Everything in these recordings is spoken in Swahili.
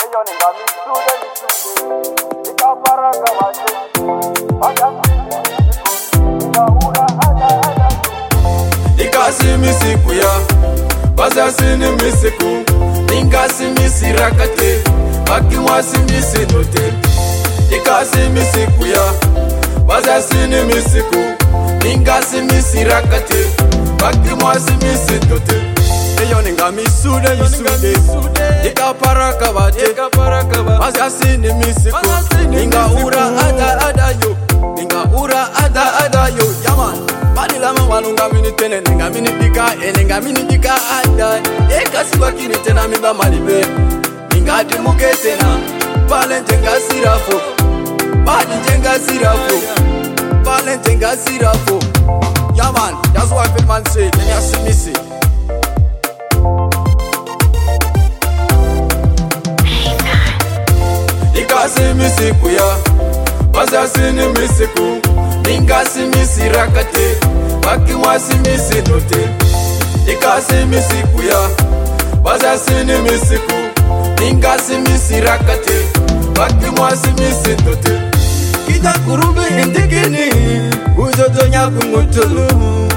Ikasi misiku ya bazasini misiku ingasi misirakate bakimwasi misinote. Ikasi misiku ya bazasini misiku ingasi misirakate bakimwasi misinote. Eyo ninga misude ikaparaka bate bazasini misiku inga ura ada yo yaman. Badi lama walunga mini tene ninga mini dika ada ekasi wakini tena miba malibe ninga timuke tena valente ngasirafo badi njenga sirafo yaman. That's what I feel man say then ya simisi. Ikasi misiku ya bazasini misiku ingasi misirakate bakimwasi misinote. Ikasi misiku ya bazasini misiku ingasi misirakate bakimwasi misinote. Kita kurumbe indigini ujoto nyakungutulu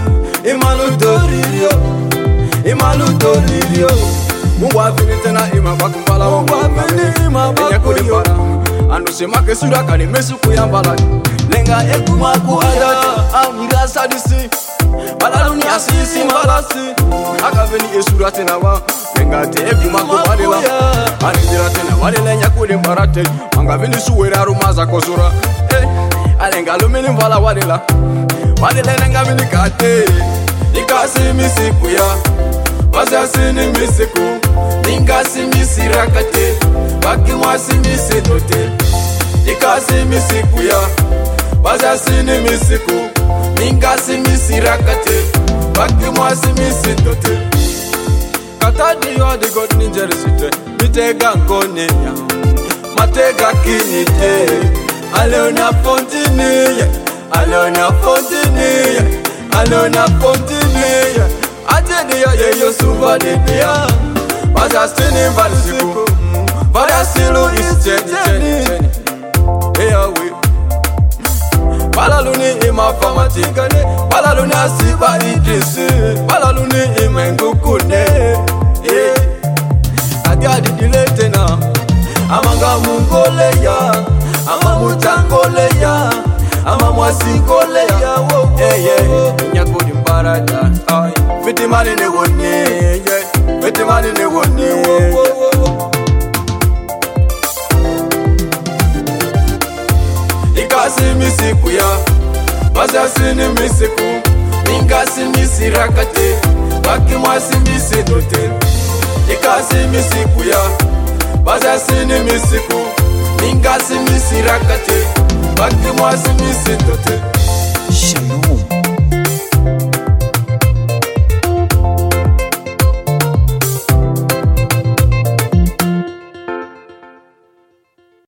imalutoririo Mungwa finitena ima bakumbala Enyakurimbala Andusimake surakani mesuku yambala Lenga ekumaku ada Amira sadisi Balaluni asisi mbalasi Akaveni esuratena wa Lenga te ekumaku wadila Aniziratena wadila nyakurimbarate Angaveni suwera rumaza kozura Alenga lumini mbala wadila Wadila lenga minikate Ikasi misiku ya bazasini misiku ingasi misirakate bakimwasi misinote. Ikasi misiku ya bazasini misiku ingasi misirakate bakimwasi misinote. Katadi yo the god ninjerisite mitega nkone ya matega kinite alona fontini Atenia yeyo suba de dia bazasini valisiku valasilu is jeni eyawe balaluni ima famatingane balaluni asiba idrisi balaluni imengukune Adia diletena amanga mungole ya amamutangole ya amamwasingole ya nyakudi mbarada Fitimani ne wone Ikasi misiku ya bazasini misiku ingasi misirakate bakimwasi misinote. Ikasi misiku ya bazasini misiku ingasi misirakate bakimwasi misinote. Shalom.